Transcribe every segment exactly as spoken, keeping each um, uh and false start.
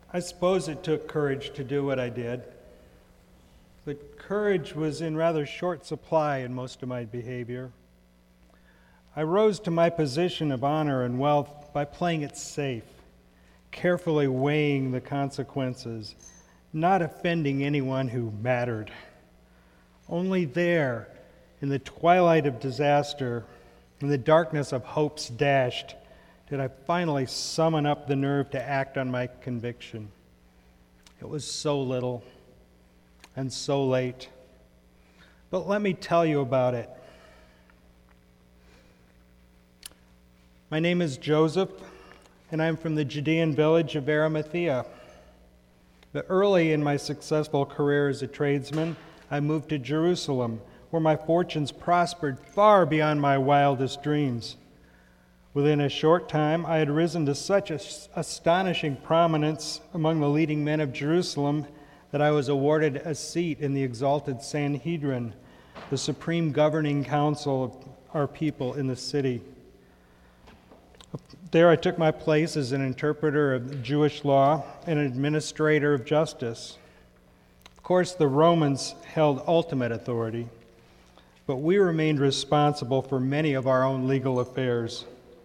I suppose it took courage to do what I did, but courage was in rather short supply in most of my behavior. I rose to my position of honor and wealth by playing it safe, carefully weighing the consequences, not offending anyone who mattered. Only there, in the twilight of disaster, in the darkness of hopes dashed, did I finally summon up the nerve to act on my conviction. It was so little and so late. But let me tell you about it. My name is Joseph, and I'm from the Judean village of Arimathea. But early in my successful career as a tradesman, I moved to Jerusalem, where my fortunes prospered far beyond my wildest dreams. Within a short time, I had risen to such astonishing prominence among the leading men of Jerusalem that I was awarded a seat in the exalted Sanhedrin, the supreme governing council of our people in the city. There I took my place as an interpreter of Jewish law and an administrator of justice. Of course, the Romans held ultimate authority, but we remained responsible for many of our own legal affairs.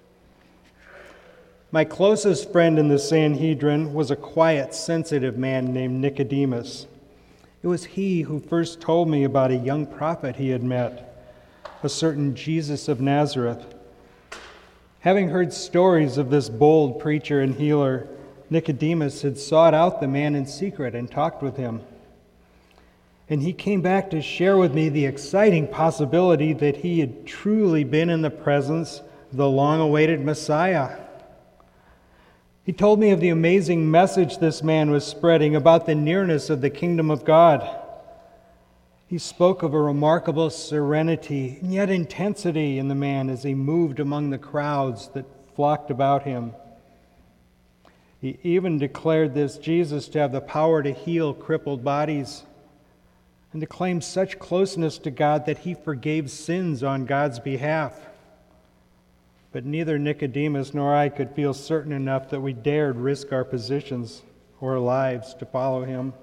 My closest friend in the Sanhedrin was a quiet, sensitive man named Nicodemus. It was he who first told me about a young prophet he had met, a certain Jesus of Nazareth. Having heard stories of this bold preacher and healer, Nicodemus had sought out the man in secret and talked with him. And he came back to share with me the exciting possibility that he had truly been in the presence of the long-awaited Messiah. He told me of the amazing message this man was spreading about the nearness of the kingdom of God. He spoke of a remarkable serenity and yet intensity in the man as he moved among the crowds that flocked about him. He even declared this Jesus to have the power to heal crippled bodies and to claim such closeness to God that he forgave sins on God's behalf. But neither Nicodemus nor I could feel certain enough that we dared risk our positions or lives to follow him.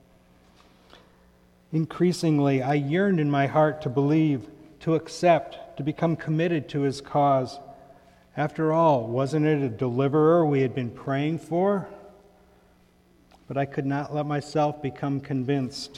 Increasingly, I yearned in my heart to believe, to accept, to become committed to his cause. After all, wasn't it a deliverer we had been praying for? But I could not let myself become convinced.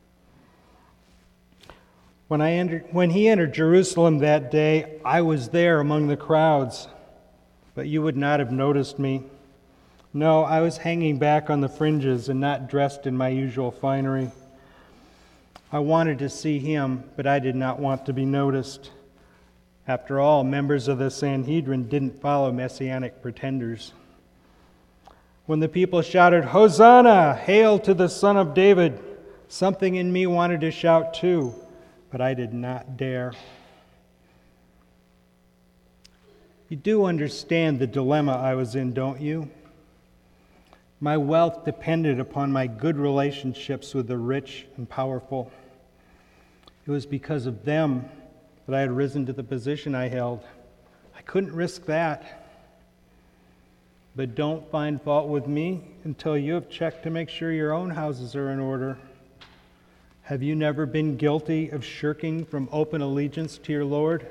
When I entered, when he entered Jerusalem that day, I was there among the crowds, but you would not have noticed me. No, I was hanging back on the fringes and not dressed in my usual finery. I wanted to see him, but I did not want to be noticed. After all, members of the Sanhedrin didn't follow messianic pretenders. When the people shouted, "Hosanna! Hail to the Son of David!" something in me wanted to shout too, but I did not dare. You do understand the dilemma I was in, don't you? My wealth depended upon my good relationships with the rich and powerful. It was because of them that I had risen to the position I held. I couldn't risk that. But don't find fault with me until you have checked to make sure your own houses are in order. Have you never been guilty of shirking from open allegiance to your Lord?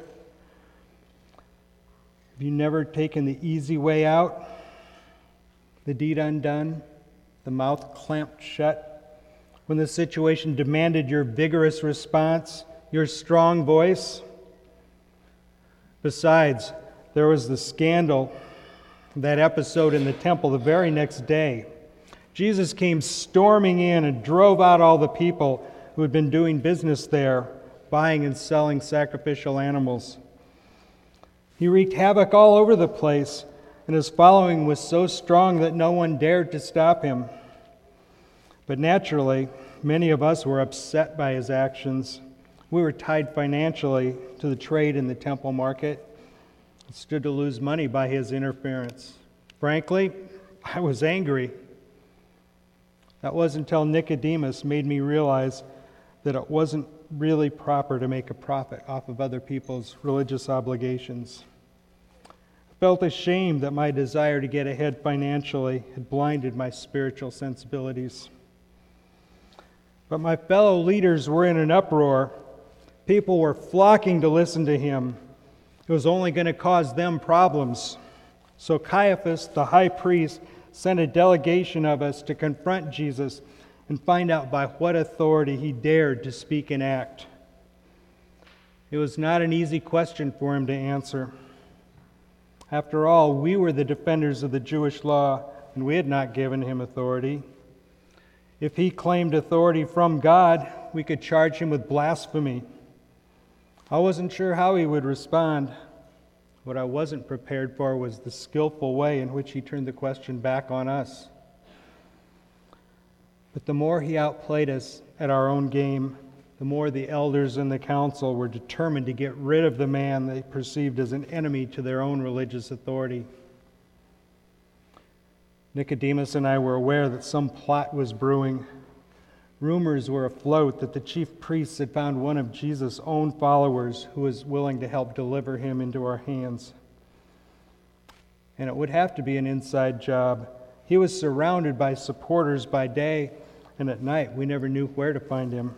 Have you never taken the easy way out, the deed undone, the mouth clamped shut, when the situation demanded your vigorous response, your strong voice? Besides, there was the scandal, that episode in the temple the very next day. Jesus came storming in and drove out all the people who had been doing business there, buying and selling sacrificial animals. He wreaked havoc all over the place, and his following was so strong that no one dared to stop him. But naturally, many of us were upset by his actions. We were tied financially to the trade in the temple market and stood to lose money by his interference. Frankly, I was angry. That wasn't until Nicodemus made me realize that it wasn't really proper to make a profit off of other people's religious obligations. felt ashamed that my desire to get ahead financially had blinded my spiritual sensibilities. But my fellow leaders were in an uproar. People were flocking to listen to him. It was only going to cause them problems. So Caiaphas, the high priest, sent a delegation of us to confront Jesus and find out by what authority he dared to speak and act. It was not an easy question for him to answer. After all, we were the defenders of the Jewish law, and we had not given him authority. If he claimed authority from God, we could charge him with blasphemy. I wasn't sure how he would respond. What I wasn't prepared for was the skillful way in which he turned the question back on us. But the more he outplayed us at our own game, the more the elders and the council were determined to get rid of the man they perceived as an enemy to their own religious authority. Nicodemus and I were aware that some plot was brewing. Rumors were afloat that the chief priests had found one of Jesus' own followers who was willing to help deliver him into our hands. And it would have to be an inside job. He was surrounded by supporters by day, and at night we never knew where to find him.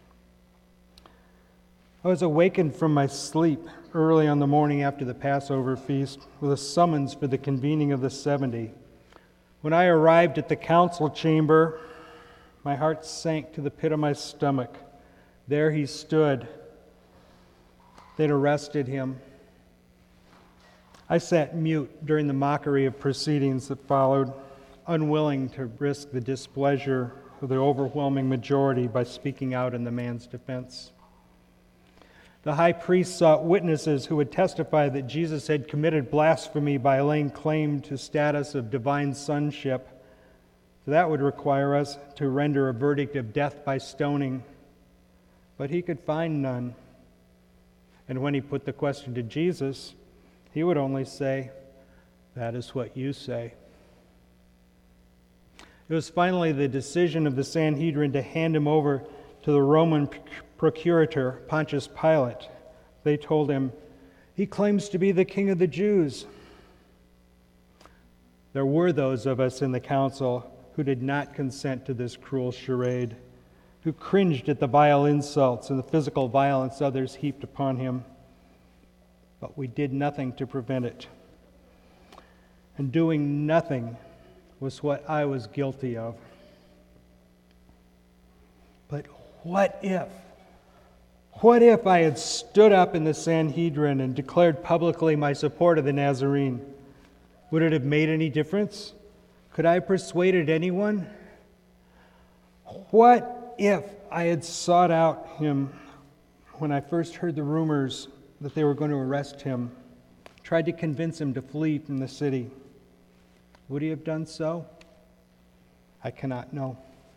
I was awakened from my sleep early on the morning after the Passover feast with a summons for the convening of the seventy. When I arrived at the council chamber, my heart sank to the pit of my stomach. There he stood. They'd arrested him. I sat mute during the mockery of proceedings that followed, unwilling to risk the displeasure of the overwhelming majority by speaking out in the man's defense. The high priest sought witnesses who would testify that Jesus had committed blasphemy by laying claim to status of divine sonship. So that would require us to render a verdict of death by stoning. But he could find none. And when he put the question to Jesus, he would only say, "That is what you say." It was finally the decision of the Sanhedrin to hand him over to the Roman procurator, Pontius Pilate. They told him, "He claims to be the king of the Jews." There were those of us in the council who did not consent to this cruel charade, who cringed at the vile insults and the physical violence others heaped upon him. But we did nothing to prevent it. And doing nothing was what I was guilty of. But what if? What if I had stood up in the Sanhedrin and declared publicly my support of the Nazarene? Would it have made any difference? Could I have persuaded anyone? What if I had sought out him when I first heard the rumors that they were going to arrest him, tried to convince him to flee from the city? Would he have done so? I cannot know.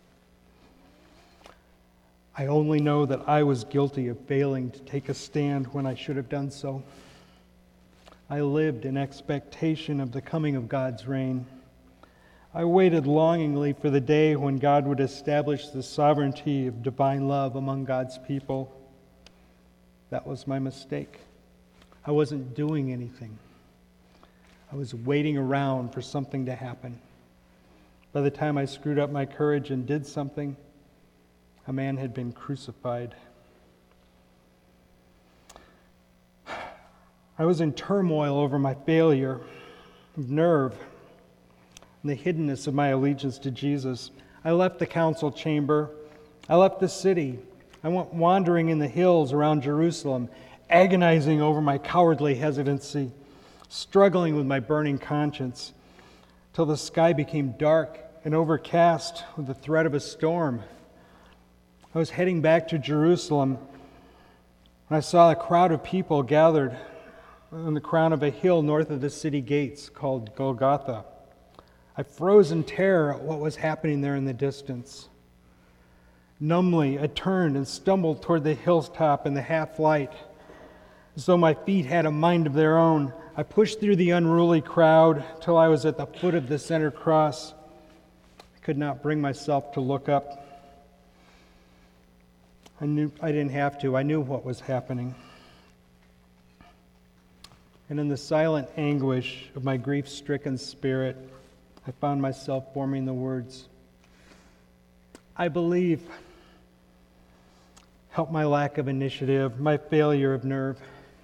I only know that I was guilty of failing to take a stand when I should have done so. I lived in expectation of the coming of God's reign. I waited longingly for the day when God would establish the sovereignty of divine love among God's people. That was my mistake. I wasn't doing anything. I was waiting around for something to happen. By the time I screwed up my courage and did something, a man had been crucified. I was in turmoil over my failure of nerve and the hiddenness of my allegiance to Jesus. I left the council chamber. I left the city. I went wandering in the hills around Jerusalem, agonizing over my cowardly hesitancy, struggling with my burning conscience, till the sky became dark and overcast with the threat of a storm. I was heading back to Jerusalem when I saw a crowd of people gathered on the crown of a hill north of the city gates called Golgotha. I froze in terror at what was happening there in the distance. Numbly, I turned and stumbled toward the hilltop in the half-light. As though my feet had a mind of their own, I pushed through the unruly crowd till I was at the foot of the center cross. I could not bring myself to look up. I knew I didn't have to. I knew what was happening. And in the silent anguish of my grief-stricken spirit, I found myself forming the words, I believe. Help my lack of initiative, my failure of nerve.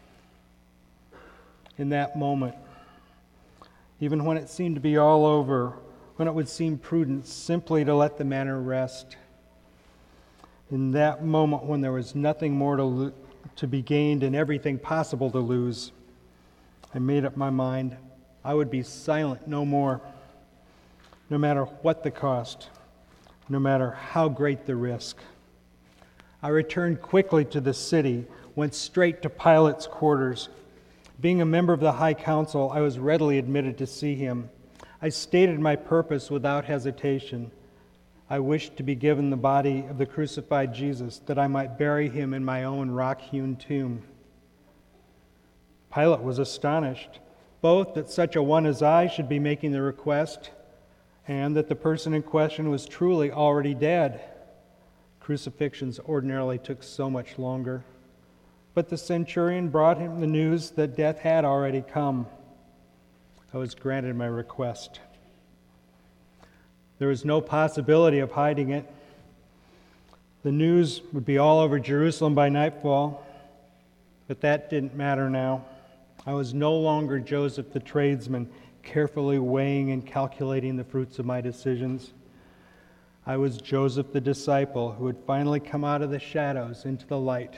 In that moment, even when it seemed to be all over, when it would seem prudent simply to let the matter rest, in that moment when there was nothing more to, lo- to be gained and everything possible to lose, I made up my mind I would be silent no more, no matter what the cost, no matter how great the risk. I returned quickly to the city, went straight to Pilate's quarters. Being a member of the High Council, I was readily admitted to see him. I stated my purpose without hesitation. I wished to be given the body of the crucified Jesus, that I might bury him in my own rock-hewn tomb. Pilate was astonished, both that such a one as I should be making the request, and that the person in question was truly already dead. Crucifixions ordinarily took so much longer. But the centurion brought him the news that death had already come. I was granted my request. There was no possibility of hiding it. The news would be all over Jerusalem by nightfall, but that didn't matter now. I was no longer Joseph the tradesman, carefully weighing and calculating the fruits of my decisions. I was Joseph the disciple who had finally come out of the shadows into the light.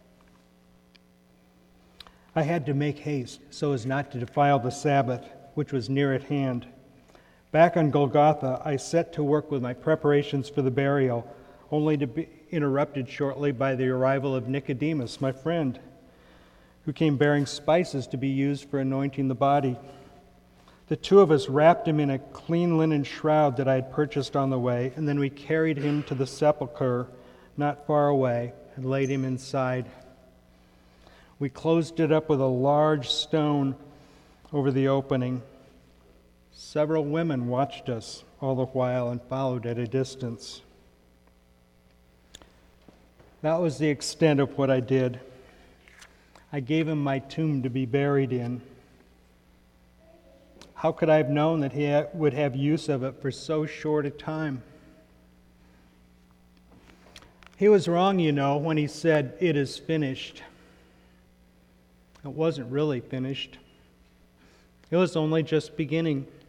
I had to make haste so as not to defile the Sabbath, which was near at hand. Back on Golgotha, I set to work with my preparations for the burial, only to be interrupted shortly by the arrival of Nicodemus, my friend, who came bearing spices to be used for anointing the body. The two of us wrapped him in a clean linen shroud that I had purchased on the way, and then we carried him to the sepulchre not far away and laid him inside. We closed it up with a large stone over the opening. Several women watched us all the while and followed at a distance. That was the extent of what I did. I gave him my tomb to be buried in. How could I have known that he would have use of it for so short a time? He was wrong, you know, when he said, "It is finished." It wasn't really finished. It was only just beginning.